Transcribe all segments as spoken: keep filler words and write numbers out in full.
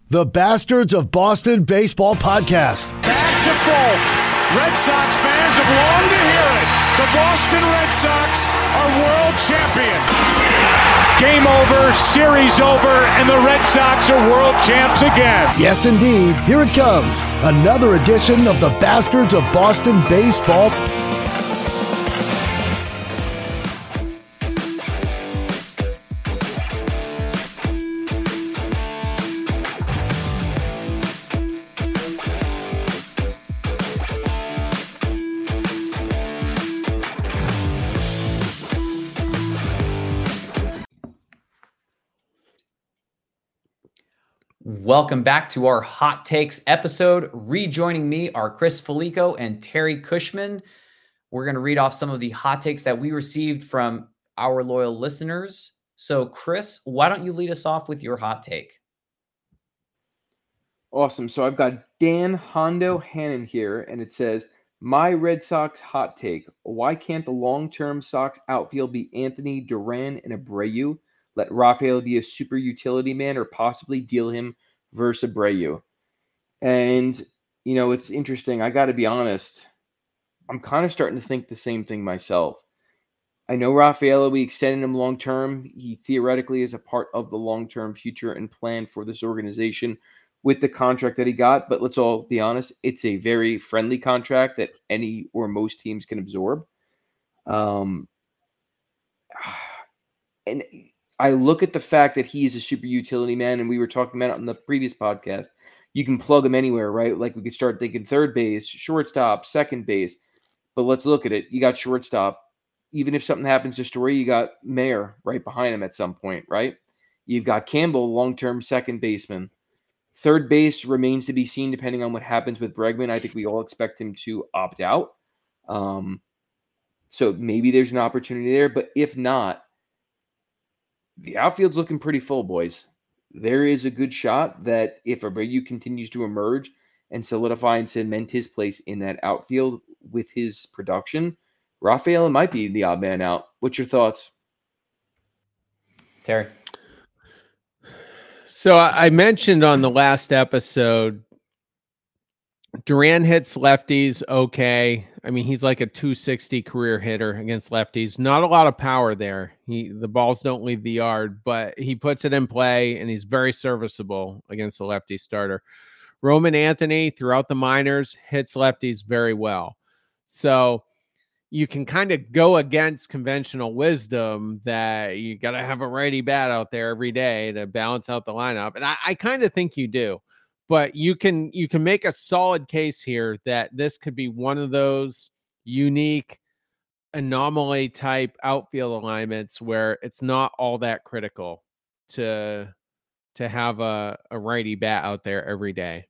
the Bastards of Boston Baseball podcast. Back to Folk. Red Sox fans have longed to hear it. The Boston Red Sox are world champion. Game over, series over, and the Red Sox are world champs again. Yes, indeed. Here it comes. Another edition of the Bastards of Boston Baseball. Welcome back to our Hot Takes episode. Rejoining me are Chris Felico and Terry Cushman. We're going to read off some of the hot takes that we received from our loyal listeners. So, Chris, why don't you lead us off with your hot take? Awesome. So I've got Dan Hondo Hannon here, and it says, my Red Sox hot take. Why can't the long-term Sox outfield be Anthony, Duran, and Abreu? Let Rafael be a super utility man or possibly deal him versus Abreu. And, you know, it's interesting. I got to be honest. I'm kind of starting to think the same thing myself. I know Rafael, we extended him long-term. He theoretically is a part of the long-term future and plan for this organization with the contract that he got. But let's all be honest. It's a very friendly contract that any or most teams can absorb. Um, and I look at the fact that he is a super utility man, and we were talking about it on the previous podcast. You can plug him anywhere, right? Like we could start thinking third base, shortstop, second base. But let's look at it. You got shortstop. Even if something happens to Story, you got Mayer right behind him at some point, right? You've got Campbell, long-term second baseman. Third base remains to be seen depending on what happens with Bregman. I think we all expect him to opt out. Um, so maybe there's an opportunity there. But if not, the outfield's looking pretty full, boys. There is a good shot that if Abreu continues to emerge and solidify and cement his place in that outfield with his production, Rafael might be the odd man out. What's your thoughts? Terry? So I mentioned on the last episode, Duran hits lefties okay. I mean, he's like a two sixty career hitter against lefties. Not a lot of power there. He the balls don't leave the yard, but he puts it in play, and he's very serviceable against the lefty starter. Roman Anthony, throughout the minors, hits lefties very well. So you can kind of go against conventional wisdom that you got to have a righty bat out there every day to balance out the lineup. And I, I kind of think you do. But you can you can make a solid case here that this could be one of those unique anomaly type outfield alignments where it's not all that critical to to have a, a righty bat out there every day.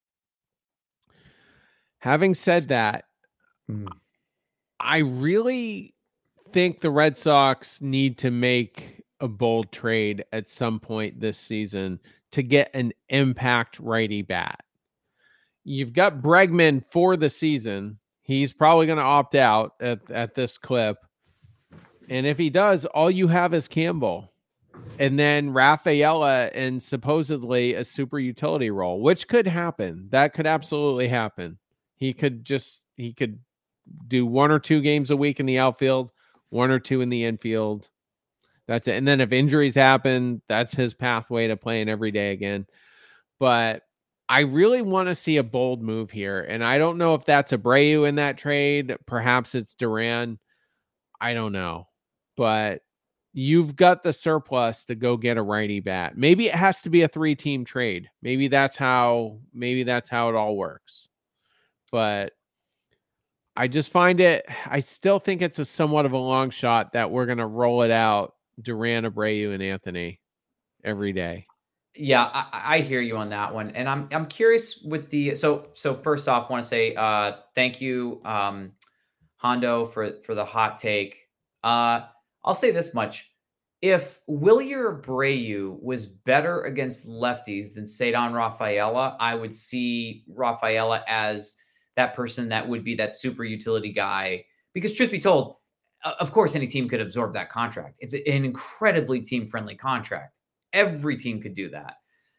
Having said that, mm. I really think the Red Sox need to make a bold trade at some point this season to get an impact righty bat. You've got Bregman for the season. He's probably going to opt out at, at this clip. And if he does, all you have is Campbell. And then Rafaela in supposedly a super utility role, which could happen. That could absolutely happen. He could just, he could do one or two games a week in the outfield, one or two in the infield. That's it. And then if injuries happen, that's his pathway to playing every day again. But I really want to see a bold move here. And I don't know if that's Abreu in that trade. Perhaps it's Duran. I don't know. But you've got the surplus to go get a righty bat. Maybe it has to be a three-team trade. Maybe that's how, maybe that's how it all works. But I just find it, I still think it's a somewhat of a long shot that we're going to roll it out Duran, Abreu, and Anthony every day. Yeah, I, I hear you on that one. And I'm I'm curious with the so so first off, want to say uh thank you, um, Hondo, for for the hot take. Uh I'll say this much. If Wilyer Abreu was better against lefties than Ceddanne Rafaela, I would see Rafaela as that person that would be that super utility guy. Because truth be told, of course, any team could absorb that contract. It's an incredibly team-friendly contract. Every team could do that.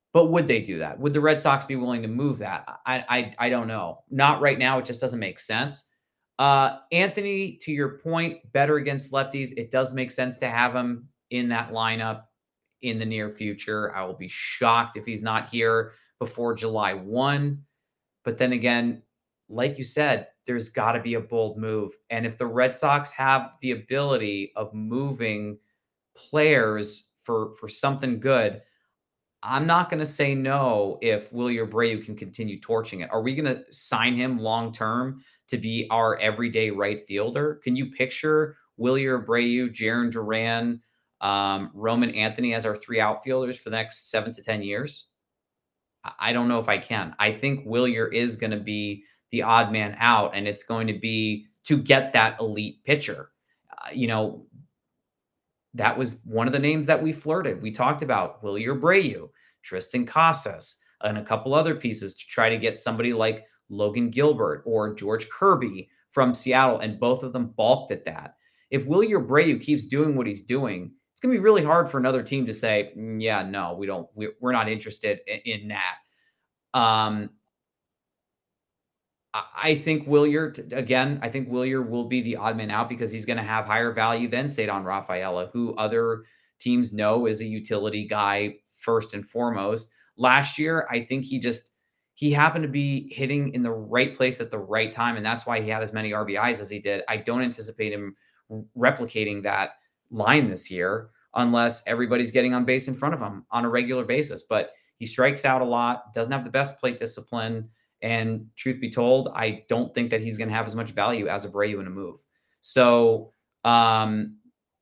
But would they do that? Would the Red Sox be willing to move that? I I, I don't know. Not right now. It just doesn't make sense. Uh, Anthony, to your point, better against lefties. It does make sense to have him in that lineup in the near future. I will be shocked if he's not here before July first. But then again, like you said, there's got to be a bold move. And if the Red Sox have the ability of moving players for, for something good, I'm not going to say no if Willy Abreu can continue torching it. Are we going to sign him long-term to be our everyday right fielder? Can you picture Willy Abreu, Jarren Duran, um, Roman Anthony as our three outfielders for the next seven to ten years? I don't know if I can. I think Willier is going to be the odd man out, and it's going to be to get that elite pitcher. Uh, you know, that was one of the names that we flirted. We talked about Willy Abreu, Tristan Casas, and a couple other pieces to try to get somebody like Logan Gilbert or George Kirby from Seattle, and both of them balked at that. If Willy Abreu keeps doing what he's doing, it's going to be really hard for another team to say, mm, yeah, no, we don't, we, we're not interested in, in that. Um, I think Willier, again, I think Willier will be the odd man out because he's going to have higher value than Ceddanne Rafaela, who other teams know is a utility guy first and foremost. Last year, I think he just, he happened to be hitting in the right place at the right time, and that's why he had as many R B Is as he did. I don't anticipate him replicating that line this year unless everybody's getting on base in front of him on a regular basis. But he strikes out a lot, doesn't have the best plate discipline. And truth be told, I don't think that he's going to have as much value as Abreu in a move. So um,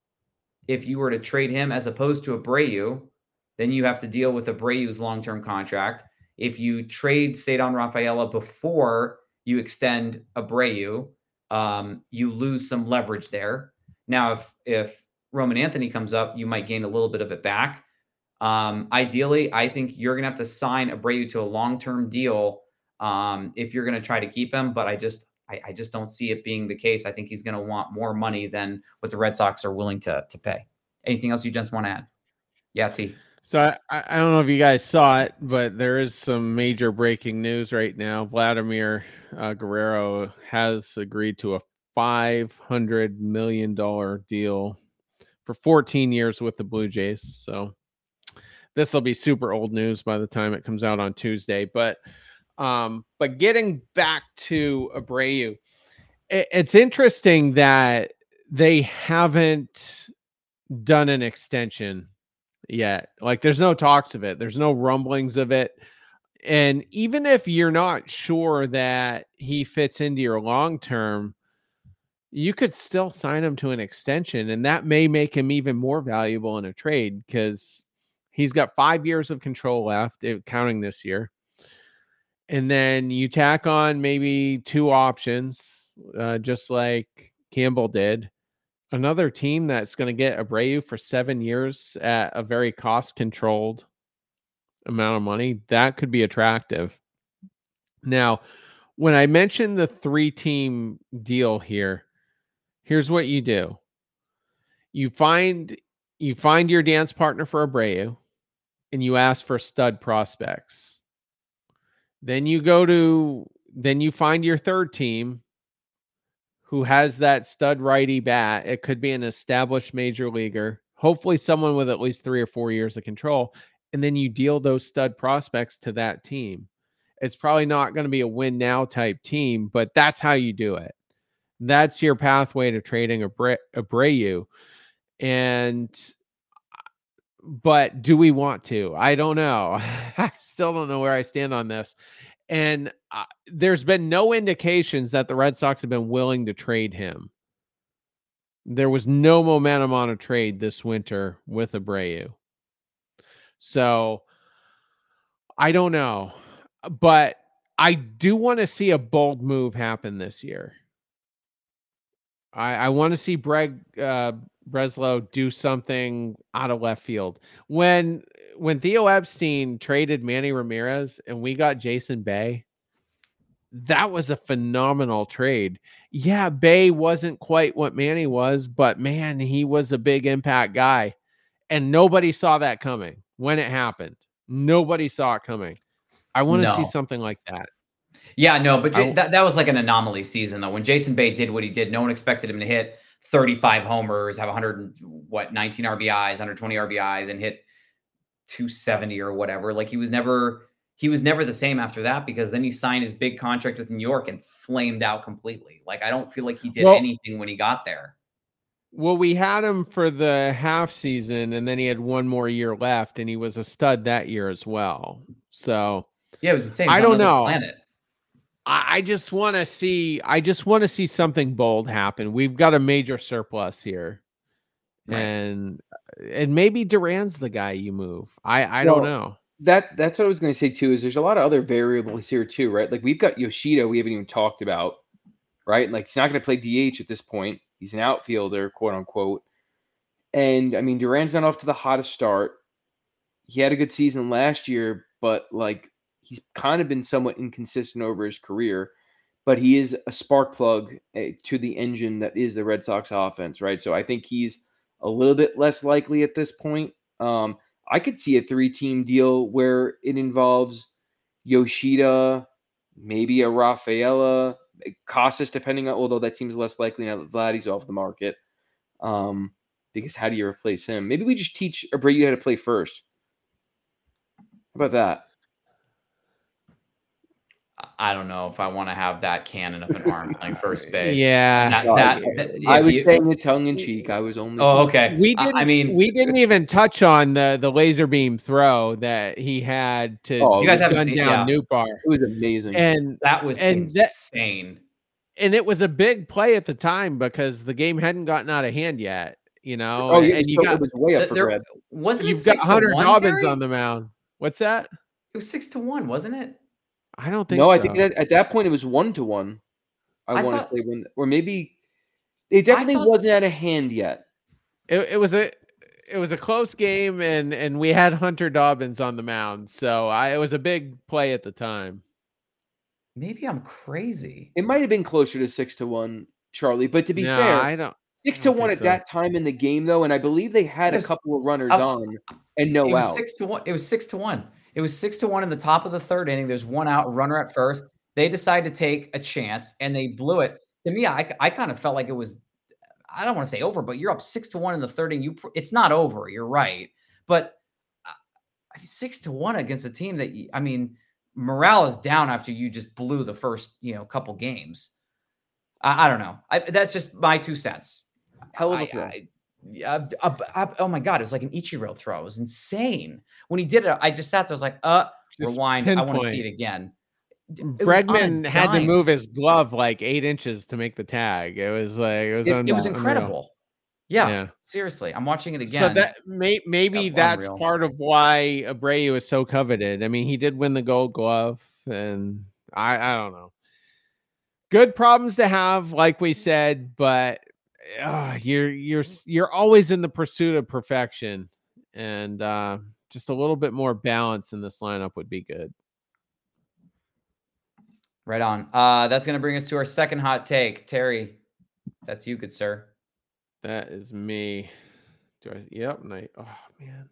if you were to trade him as opposed to Abreu, then you have to deal with Abreu's long-term contract. If you trade Ceddanne Rafaela before you extend Abreu, um, you lose some leverage there. Now, if if Roman Anthony comes up, you might gain a little bit of it back. Um, ideally, I think you're going to have to sign Abreu to a long-term deal um, if you're going to try to keep him. But I just, I, I just don't see it being the case. I think he's going to want more money than what the Red Sox are willing to to pay. Anything else you gents want to add? Yeah, T. So I, I don't know if you guys saw it, but there is some major breaking news right now. Vladimir uh, Guerrero has agreed to a five hundred million dollars deal for fourteen years with the Blue Jays. So this will be super old news by the time it comes out on Tuesday. But um, but getting back to Abreu, it, it's interesting that they haven't done an extension yet. Like there's no talks of it. There's no rumblings of it. And even if you're not sure that he fits into your long-term, you could still sign him to an extension. And that may make him even more valuable in a trade because he's got five years of control left, counting this year. And then you tack on maybe two options, uh, just like Campbell did. Another team that's going to get Abreu for seven years at a very cost-controlled amount of money, that could be attractive. Now, when I mentioned the three-team deal here, here's what you do. You find you find your dance partner for Abreu, and you ask for stud prospects. Then you go to, then you find your third team who has that stud righty bat. It could be an established major leaguer, hopefully someone with at least three or four years of control. And then you deal those stud prospects to that team. It's probably not going to be a win now type team, but that's how you do it. That's your pathway to trading Abre- Abreu. And, but do we want to? I don't know. I still don't know where I stand on this. And uh, there's been no indications that the Red Sox have been willing to trade him. There was no momentum on a trade this winter with Abreu. So I don't know. But I do want to see a bold move happen this year. I, I want to see Breg, uh, Breslow do something out of left field. When when Theo Epstein traded Manny Ramirez and we got Jason Bay, that was a phenomenal trade. Yeah, Bay wasn't quite what Manny was, but man, he was a big impact guy. And nobody saw that coming when it happened. Nobody saw it coming. I want to No. see something like that. Yeah, no, but J- I- that, that was like an anomaly season though. When Jason Bay did what he did, no one expected him to hit thirty-five homers, have one hundred and, what nineteen R B Is, one hundred twenty R B Is, and hit two seventy or whatever. Like he was never he was never the same after that, because then he signed his big contract with New York and flamed out completely. Like I don't feel like he did Well- anything when he got there. Well, we had him for the half season, and then he had one more year left, and he was a stud that year as well. So Yeah, it was insane. It I was on don't another know. Planet. I, I just want to see. I just want to see something bold happen. We've got a major surplus here, Right. and and maybe Duran's the guy you move. I I Well, don't know. That that's what I was going to say too. Is there's a lot of other variables here too, right? Like we've got Yoshida, we haven't even talked about, right? Like he's not going to play D H at this point. He's an outfielder, quote unquote. And I mean, Duran's not off to the hottest start. He had a good season last year, but like he's kind of been somewhat inconsistent over his career. But he is a spark plug eh, to the engine that is the Red Sox offense, right? So I think he's a little bit less likely at this point. Um, I could see a three-team deal where it involves Yoshida, maybe a Rafaela, Casas, depending on, although that seems less likely now that Vladdy's off the market. Um, because how do you replace him? Maybe we just teach Abreu how to play first. How about that? I don't know if I want to have that cannon of an arm playing first base. Yeah. That, Uh, that, that- I if was you- saying it tongue in cheek. I was only. Oh, okay. We I- didn't. I mean, we didn't even touch on the the laser beam throw that he had to Oh, You guys haven't gun seen- down yeah. Nootbaar, It was amazing. and that was and that- insane. and it was a big play at the time because the game hadn't gotten out of hand yet. You know, oh, yeah, and you so got it was way up Th- for there- grabs. Wasn't it you've got six to Hunter one, Dobbins Terry? on the mound. What's that? It was six to one, wasn't it? I don't think No, so. I think that at that point it was one to one. I, I want thought- to say one, or maybe it definitely thought- wasn't out of hand yet. it, it was a it was a close game, and and we had Hunter Dobbins on the mound, so I it was a big play at the time. Maybe I'm crazy. It might have been closer to six to one, Charlie. But to be No, fair, I don't. six I to don't one think at so. that time in the game, though, and I believe they had It a was- couple of runners I- on and no it was out. six to one. It was six to one. It was six to one in the top of the third inning. There's one out, runner at first. They decided to take a chance and they blew it. To me, I, I kind of felt like it was, I don't want to say over, but you're up six to one in the third inning. You, pr- it's not over. You're right, but uh, I mean, six to one against a team that you- I mean, morale is down after you just blew the first, you know, couple games. I, I don't know. I, that's just my two cents. Hell of a I- throw. I- yeah, uh, uh, oh my god, it was like an Ichiro throw. It was insane. When he did it, I just sat there. I was like, "Uh, Just rewind. I want to pinpoint. see it again." It was on a Bregman had to dime. move his glove like eight inches to make the tag. It was like it was. It- It was unreal. incredible. Yeah, Yeah. seriously, I'm watching it again. So that may, maybe Yeah, that's unreal. part of why Abreu is so coveted. I mean, he did win the Gold Glove, and I I don't know. Good problems to have, like we said, but uh, you're you're s- you're always in the pursuit of perfection, and uh, just a little bit more balance in this lineup would be good. right on. Uh, that's gonna bring us to our second hot take. Terry, that's you, good sir. That is me. Do I? Yep. And I, oh man,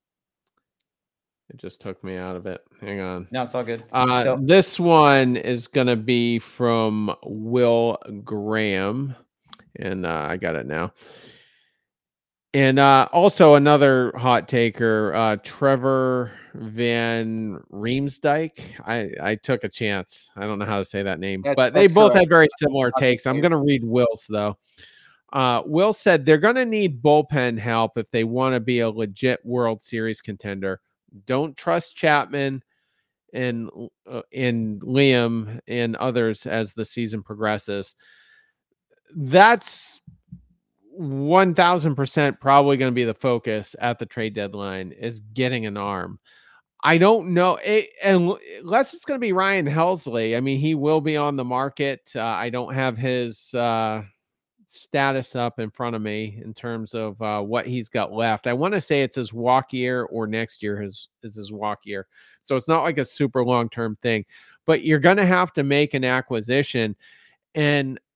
it just took me out of it. Hang on. No, it's all good. Uh, so this one is gonna be from Will Graham, and uh, I got it now. And uh, also another hot taker, uh, Trevor Van Riemsdyk. I, I took a chance. I don't know how to say that name, That- but they that's both correct. had very similar Not the takes. I'm same. going to read Will's, though. Uh, Will said they're going to need bullpen help if they want to be a legit World Series contender. Don't trust Chapman and, uh, and Liam and others as the season progresses. That's one thousand percent probably going to be the focus at the trade deadline is getting an arm. I don't know. It, unless it's going to be Ryan Helsley. I mean, he will be on the market. Uh, I don't have his uh, status up in front of me in terms of uh, what he's got left. I want to say it's his walk year or next year his, is his walk year. So it's not like a super long-term thing. But you're going to have to make an acquisition. And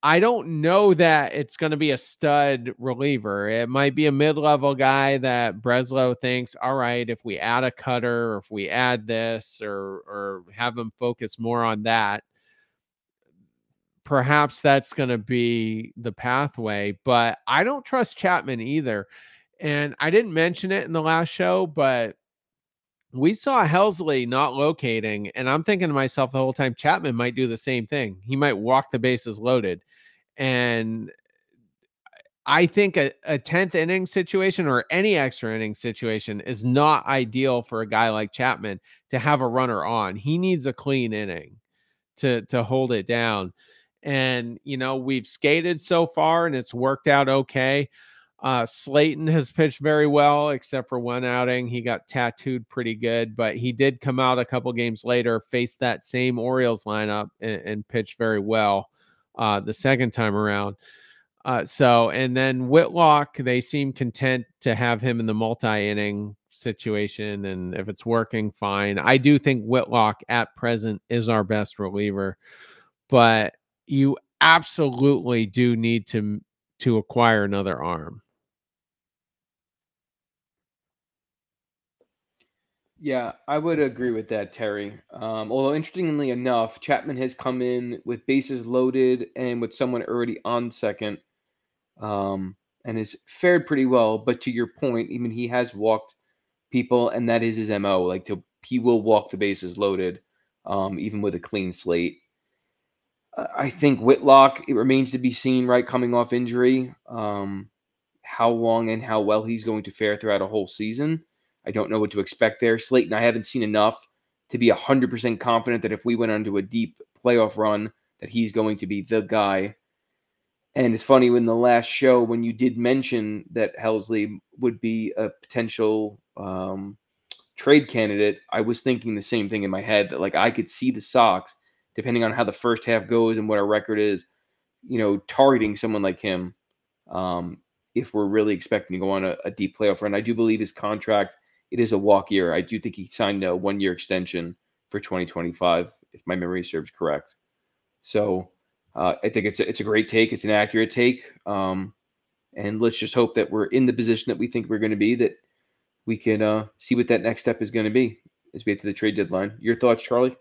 I don't know that it's going to be a stud reliever. It might be a mid-level guy that Breslow thinks, all right, if we add a cutter, or if we add this, or or have him focus more on that, perhaps that's going to be the pathway. But I don't trust Chapman either. And I didn't mention it in the last show, but we saw Helsley not locating, and I'm thinking to myself the whole time, Chapman might do the same thing. He might walk the bases loaded. And I think a, a tenth inning situation or any extra inning situation is not ideal for a guy like Chapman to have a runner on. He needs a clean inning to, to hold it down. And, you know, we've skated so far and it's worked out okay. Uh, Slayton has pitched very well, except for one outing. He got tattooed pretty good, but he did come out a couple games later, face that same Orioles lineup and, and pitch very well uh, the second time around. Uh, so, and then Whitlock, they seem content to have him in the multi-inning situation. And if it's working, fine. I do think Whitlock at present is our best reliever, but you absolutely do need to, to acquire another arm. Yeah, I would agree with that, Terry. Um, although, interestingly enough, Chapman has come in with bases loaded and with someone already on second, um, and has fared pretty well. But to your point, even he has walked people, and that is his M O. Like, to, he will walk the bases loaded, um, even with a clean slate. Uh, I think Whitlock, it remains to be seen, right, coming off injury, um, how long and how well he's going to fare throughout a whole season. I don't know what to expect there. Slayton, I haven't seen enough to be one hundred percent confident that if we went onto a deep playoff run, that he's going to be the guy. And it's funny, in the last show, when you did mention that Helsley would be a potential um, trade candidate, I was thinking the same thing in my head, that like I could see the Sox, depending on how the first half goes and what our record is, you know, targeting someone like him um, if we're really expecting to go on a, a deep playoff run. I do believe his contract, it is a walk year. I do think he signed a one-year extension for twenty twenty-five, if my memory serves correct. So uh, I think it's a, it's a great take. It's an accurate take. Um, and let's just hope that we're in the position that we think we're going to be, that we can uh, see what that next step is going to be as we get to the trade deadline. Your thoughts, Charlie?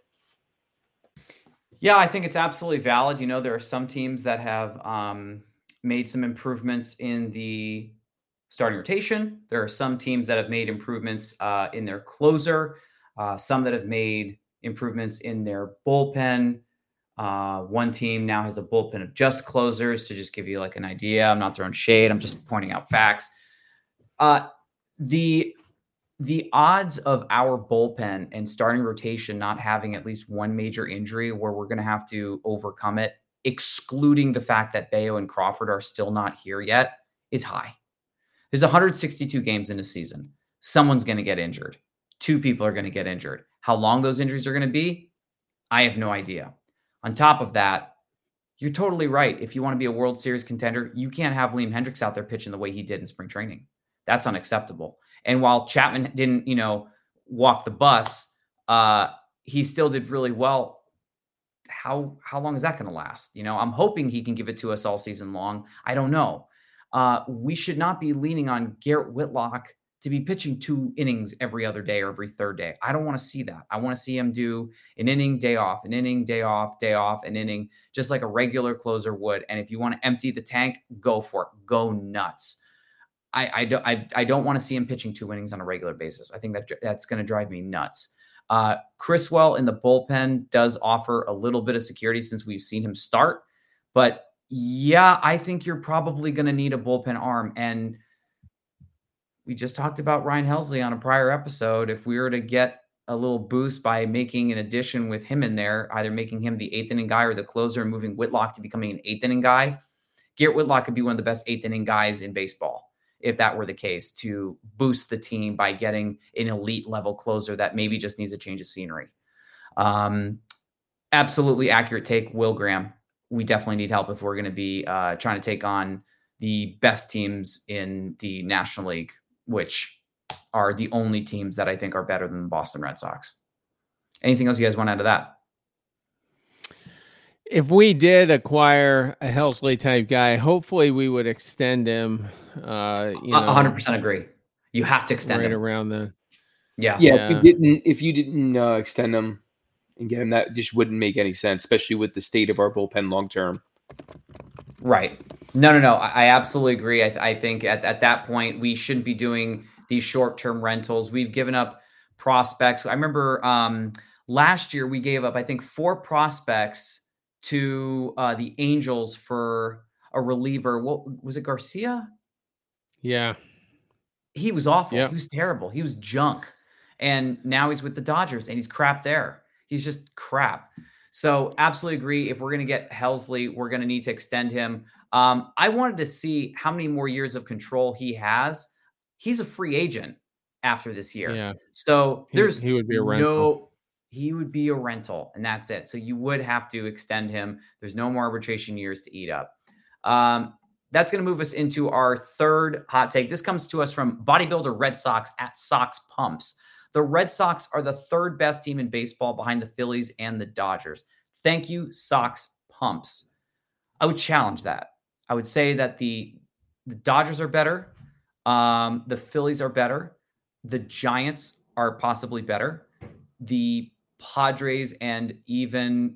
Yeah, I think it's absolutely valid. You know, there are some teams that have um, made some improvements in the starting rotation. There are some teams that have made improvements uh, in their closer, uh, some that have made improvements in their bullpen. Uh, one team now has a bullpen of just closers, to just give you like an idea. I'm not throwing shade. I'm just pointing out facts. Uh, the the odds of our bullpen and starting rotation not having at least one major injury where we're going to have to overcome it, excluding the fact that Bayo and Crawford are still not here yet, is high. There's one hundred sixty-two games in a season. Someone's going to get injured. Two people are going to get injured. How long those injuries are going to be, I have no idea. On top of that, you're totally right. If you want to be a World Series contender, you can't have Liam Hendricks out there pitching the way he did in spring training. That's unacceptable. And while Chapman didn't, you know, walk the bus, uh, he still did really well. How how long is that going to last? You know, I'm hoping he can give it to us all season long. I don't know. Uh, we should not be leaning on Garrett Whitlock to be pitching two innings every other day or every third day. I don't want to see that. I want to see him do an inning, day off, an inning, day off, day off, an inning, just like a regular closer would. And if you want to empty the tank, go for it. Go nuts. I, I, don't, I, I don't want to see him pitching two innings on a regular basis. I think that that's going to drive me nuts. Uh, Criswell in the bullpen does offer a little bit of security since we've seen him start. But yeah, I think you're probably going to need a bullpen arm. And we just talked about Ryan Helsley on a prior episode. If we were to get a little boost by making an addition with him in there, either making him the eighth inning guy or the closer and moving Whitlock to becoming an eighth inning guy, Garrett Whitlock could be one of the best eighth inning guys in baseball. If that were the case, to boost the team by getting an elite level closer that maybe just needs a change of scenery. Um, absolutely accurate take, Will Graham. We definitely need help if we're going to be uh, trying to take on the best teams in the National League, which are the only teams that I think are better than the Boston Red Sox. Anything else you guys want to add to that? If we did acquire a Helsley type guy, hopefully we would extend him. Uh, you know, one hundred percent agree. You have to extend right him. around the Yeah. Yeah, Yeah. if you didn't, if you didn't uh, extend him and get him, that just wouldn't make any sense, especially with the state of our bullpen long term. Right. No, no, no. I, I absolutely agree. I, I think at, at that point, we shouldn't be doing these short-term rentals. We've given up prospects. I remember um, last year we gave up, I think, four prospects to uh, the Angels for a reliever. What was it, Garcia? Yeah. He was awful. Yep. He was terrible. He was junk. And now he's with the Dodgers and he's crap there. He's just crap. So absolutely agree. If we're going to get Helsley, we're going to need to extend him. Um, I wanted to see how many more years of control he has. He's a free agent after this year. Yeah. So He- there's he would be a rental. no, he would be a rental and that's it. So you would have to extend him. There's no more arbitration years to eat up. Um, That's going to move us into our third hot take. This comes to us from Bodybuilder Red Sox at Sox Pumps. The Red Sox are the third best team in baseball behind the Phillies and the Dodgers. Thank you, Sox Pumps. I would challenge that. I would say that the, the Dodgers are better. Um, the Phillies are better. The Giants are possibly better. The Padres and even,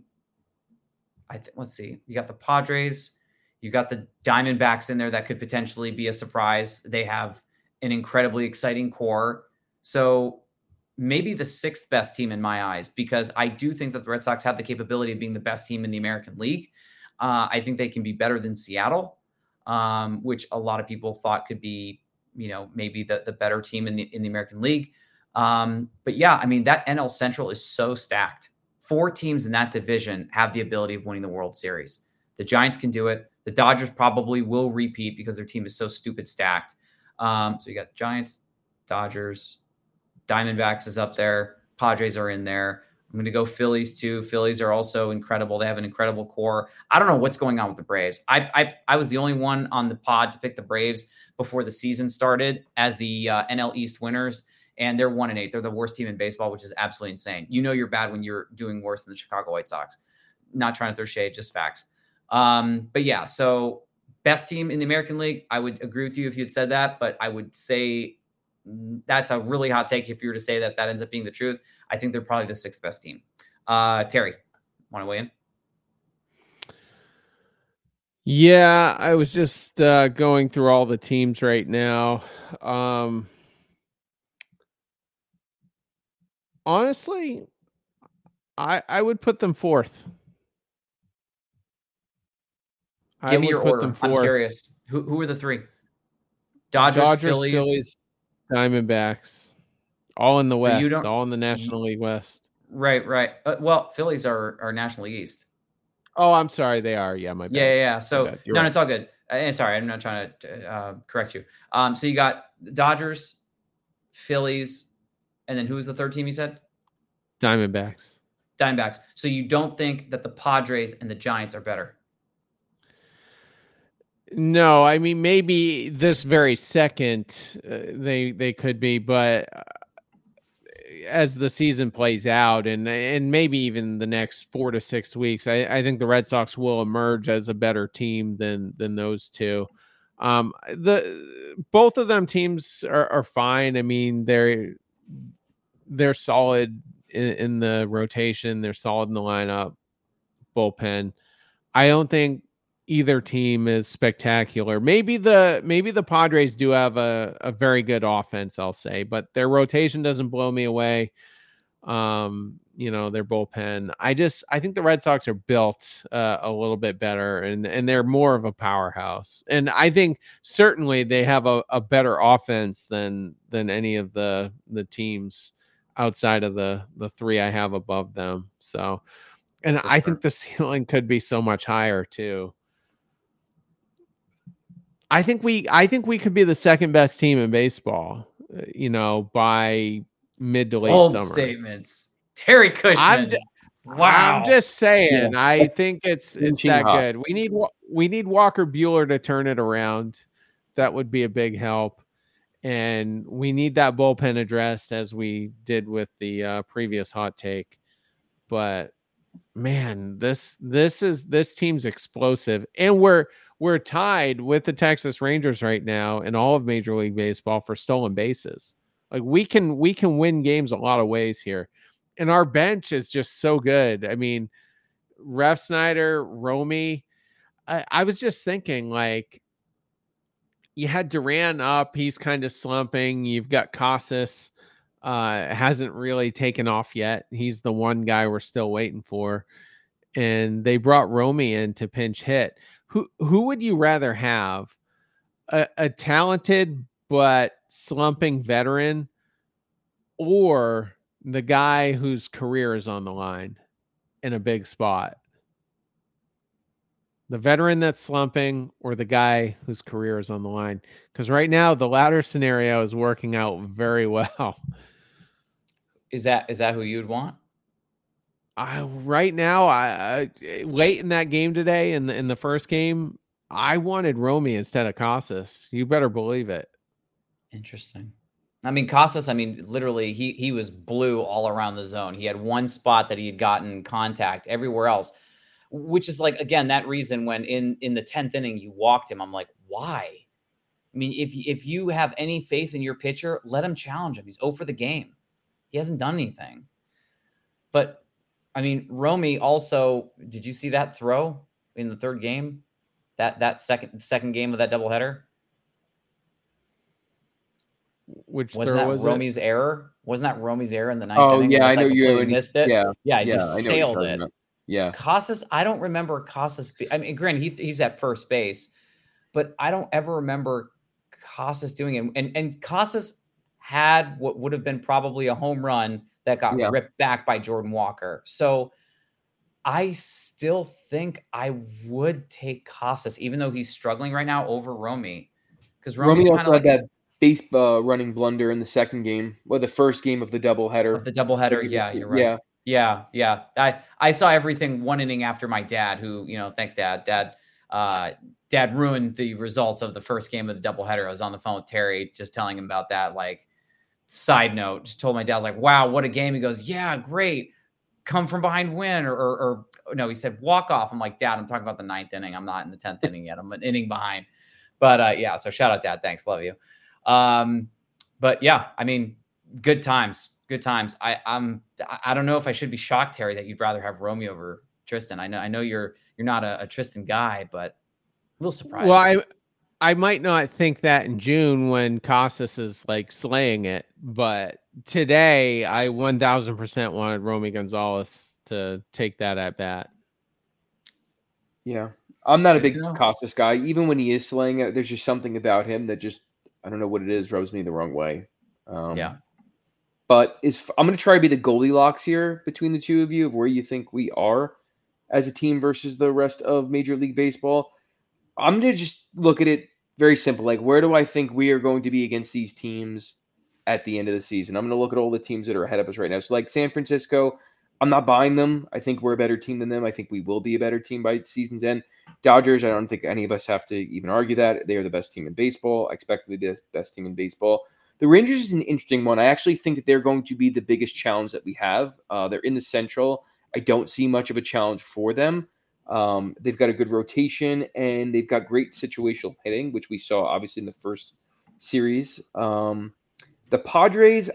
I th- let's see, you got the Padres. You got the Diamondbacks in there that could potentially be a surprise. They have an incredibly exciting core. So maybe the sixth best team in my eyes, because I do think that the Red Sox have the capability of being the best team in the American League. Uh, I think they can be better than Seattle, um, which a lot of people thought could be, you know, maybe the, the better team in the in the American League. Um, but yeah, I mean, that N L Central is so stacked. Four teams in that division have the ability of winning the World Series. The Giants can do it. The Dodgers probably will repeat because their team is so stupid stacked. Um, so you got Giants, Dodgers, Diamondbacks is up there. Padres are in there. I'm going to go Phillies too. Phillies are also incredible. They have an incredible core. I don't know what's going on with the Braves. I I, I was the only one on the pod to pick the Braves before the season started as the uh, N L East winners, and they're one and eight. They're the worst team in baseball, which is absolutely insane. You know you're bad when you're doing worse than the Chicago White Sox. Not trying to throw shade, just facts. Um, but yeah, so best team in the American League. I would agree with you if you had said that, but I would say that's a really hot take if you were to say that that ends up being the truth. I think they're probably the sixth best team. Uh, Terry, want to weigh in? Yeah, I was just uh, going through all the teams right now. Um, honestly, I I would put them fourth. Give I me would your put order. them I'm fourth. curious. Who who are the three? Dodgers, Dodgers, Phillies. Phillies, Diamondbacks, all in the So West, you don't- all in the National League West. Right, right. Uh, well, Phillies are are National League East. Oh, I'm sorry, they are. Yeah, my bad. Yeah, yeah, yeah. So bad. no, You're no, right. it's all good. Uh, sorry, I'm not trying to uh, correct you. Um, so you got Dodgers, Phillies, and then who was the third team you said? Diamondbacks. Diamondbacks. So you don't think that the Padres and the Giants are better? No, I mean maybe this very second uh, they they could be, but uh, as the season plays out, and and maybe even the next four to six weeks, I, I think the Red Sox will emerge as a better team than than those two. Um, the both of them teams are, are fine. I mean they're they're solid in, in the rotation. They're solid in the lineup, bullpen. I don't think either team is spectacular. Maybe the maybe the Padres do have a, a very good offense, I'll say, but their rotation doesn't blow me away. Um, you know, their bullpen. I just I think the Red Sox are built uh, a little bit better, and and they're more of a powerhouse. And I think certainly they have a, a better offense than than any of the the teams outside of the the three I have above them. So, and I think the ceiling could be so much higher too. I think we I think we could be the second best team in baseball, uh, you know, by mid to late Bold summer. statements. Terry Cushman. I'm, d- wow. I'm just saying. Yeah. I think it's it's Pinching that hot. good. We need Wa- we need Walker Buehler to turn it around. That would be a big help, and we need that bullpen addressed as we did with the uh, previous hot take. But man, this this is this team's explosive, and we're we're tied with the Texas Rangers right now in all of Major League Baseball for stolen bases. Like we can we can win games a lot of ways here, and our bench is just so good. I mean, Ref Snyder, Romy. I, I was just thinking, like, you had Duran up, he's kind of slumping. You've got Casas, uh, hasn't really taken off yet. He's the one guy we're still waiting for. And they brought Romy in to pinch hit. Who who would you rather have? A, a talented but slumping veteran, or the guy whose career is on the line in a big spot? The veteran that's slumping, or the guy whose career is on the line? Because right now the latter scenario is working out very well. Is that is that who you'd want? I right now, I, I late in that game today, in the in the first game, I wanted Romy instead of Casas. You better believe it. Interesting. I mean, Casas, I mean, literally, he he was blue all around the zone. He had one spot that he had gotten contact. Everywhere else, which is like, again, that reason when in in the tenth inning you walked him, I'm like, why? I mean, if if you have any faith in your pitcher, let him challenge him. He's oh for the game. He hasn't done anything. But I mean, Romy also, did you see that throw in the third game? That that second second game of that doubleheader? Which wasn't throw that was Romy's it? error? Wasn't that Romy's error in the ninth Oh inning? yeah, I Unless know you completely already missed it. Yeah, Yeah, he yeah, just I know what you're sailed talking it. about. Yeah, Casas, I don't remember Casas. Be, I mean, granted, he, he's at first base, but I don't ever remember Casas doing it. And and Casas had what would have been probably a home run that got yeah. ripped back by Jordan Walker. So I still think I would take Casas, even though he's struggling right now, over Romy, because Romy's Romy kind also of had like that base uh, running blunder in the second game, or the first game of the doubleheader. of the doubleheader. Yeah, you're right. Yeah, Yeah, yeah. I I saw everything one inning after my dad, who, you know, thanks, Dad. Dad, uh, Dad ruined the results of the first game of the doubleheader. I was on the phone with Terry, just telling him about that. Like, side note, just told my dad, I was like, "Wow, what a game!" He goes, "Yeah, great. Come from behind win," or, or, or no, he said walk off. I'm like, Dad, I'm talking about the ninth inning. I'm not in the tenth inning yet. I'm an inning behind. But uh, yeah, so shout out, Dad. Thanks, love you. Um, but yeah, I mean, good times, good times. I, I'm, I don't know if I should be shocked, Terry, that you'd rather have Romy over Tristan. I know, I know you're, you're not a, a Tristan guy, but a little surprised. Well, I, I might not think that in June when Casas is like slaying it, but today I one thousand percent wanted Romy Gonzalez to take that at bat. Yeah. I'm not a Good big to know. Casas guy. Even when he is slaying it, there's just something about him that just, I don't know what it is, rubs me the wrong way. Um, Yeah. But is I'm going to try to be the Goldilocks here between the two of you of where you think we are as a team versus the rest of Major League Baseball. I'm going to just look at it very simple. Like, where do I think we are going to be against these teams at the end of the season? I'm going to look at all the teams that are ahead of us right now. So, like San Francisco, I'm not buying them. I think we're a better team than them. I think we will be a better team by season's end. Dodgers, I don't think any of us have to even argue that. They are the best team in baseball. I expect them to be the best team in baseball. The Rangers is an interesting one. I actually think that they're going to be the biggest challenge that we have. Uh, they're in the Central. I don't see much of a challenge for them. Um, they've got a good rotation, and they've got great situational hitting, which we saw obviously in the first series. Um, the Padres,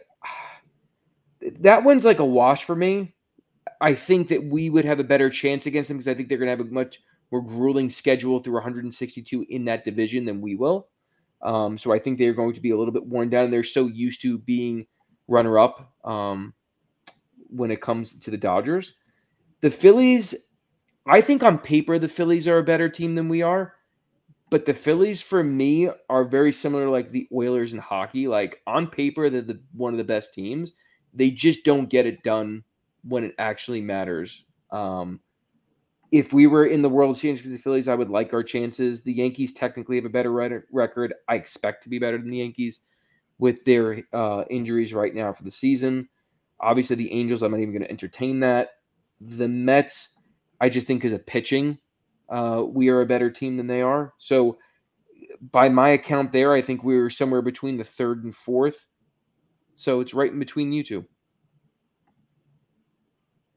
that one's like a wash for me. I think that we would have a better chance against them because I think they're going to have a much more grueling schedule through one hundred sixty-two in that division than we will. Um, so I think they're going to be a little bit worn down, and they're so used to being runner-up um, when it comes to the Dodgers. The Phillies, I think on paper the Phillies are a better team than we are, but the Phillies for me are very similar like the Oilers in hockey. Like on paper, they're the, one of the best teams. They just don't get it done when it actually matters. Um, if we were in the World Series with the Phillies, I would like our chances. The Yankees technically have a better record. I expect to be better than the Yankees with their uh, injuries right now for the season. Obviously, the Angels, I'm not even going to entertain that. The Mets, I just think because of pitching, uh, we are a better team than they are. So by my account there, I think we were somewhere between the third and fourth. So it's right in between you two.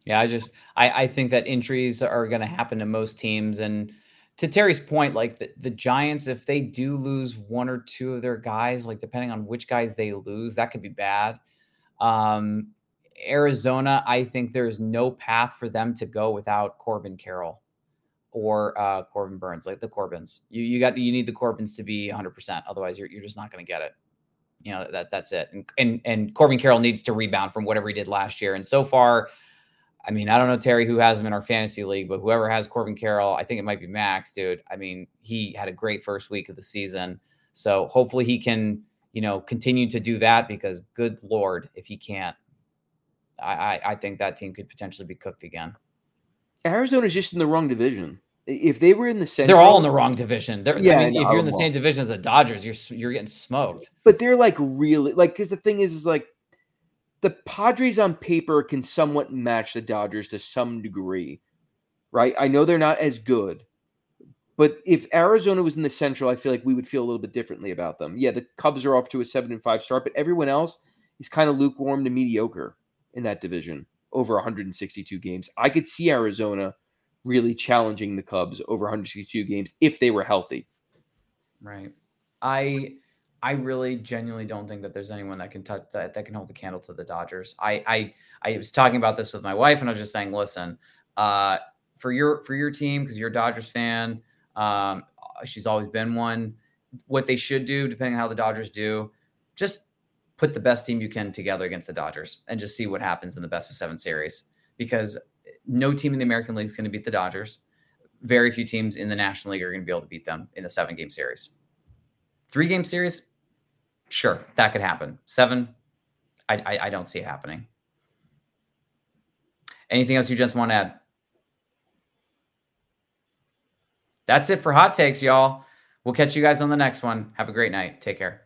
Yeah, I just I, I think that injuries are going to happen to most teams. And to Terry's point, like the, the Giants, if they do lose one or two of their guys, like depending on which guys they lose, that could be bad. Um, Arizona, I think there's no path for them to go without Corbin Carroll or uh, Corbin Burns, like the Corbins. You you got you need the Corbins to be one hundred percent. Otherwise, you're you're just not going to get it. You know that that's it. And and and Corbin Carroll needs to rebound from whatever he did last year. And so far, I mean, I don't know, Terry, who has him in our fantasy league, but whoever has Corbin Carroll, I think it might be Max, dude. I mean, he had a great first week of the season. So hopefully he can, you know, continue to do that, because good Lord, if he can't, I, I, I think that team could potentially be cooked again. Arizona's just in the wrong division. If they were in the Central, they're all in the wrong division. They're, yeah, I mean, no, if you're in the well. same division as the Dodgers, you're you're getting smoked. But they're like really like because the thing is, is like the Padres on paper can somewhat match the Dodgers to some degree, right? I know they're not as good, but if Arizona was in the Central, I feel like we would feel a little bit differently about them. Yeah, the Cubs are off to a seven and five start, but everyone else is kind of lukewarm to mediocre in that division over one hundred sixty-two games. I could see Arizona really challenging the Cubs over one hundred sixty-two games if they were healthy. Right. I I really genuinely don't think that there's anyone that can touch that that can hold the candle to the Dodgers. I I I was talking about this with my wife, and I was just saying, listen, uh, for your for your team, because you're a Dodgers fan, um, she's always been one. What they should do, depending on how the Dodgers do, just put the best team you can together against the Dodgers and just see what happens in the best of seven series. Because no team in the American League is going to beat the Dodgers. Very few teams in the National League are going to be able to beat them in a seven-game series. Three-game series, sure, that could happen. Seven, I, I, I don't see it happening. Anything else you just want to add? That's it for Hot Takes, y'all. We'll catch you guys on the next one. Have a great night. Take care.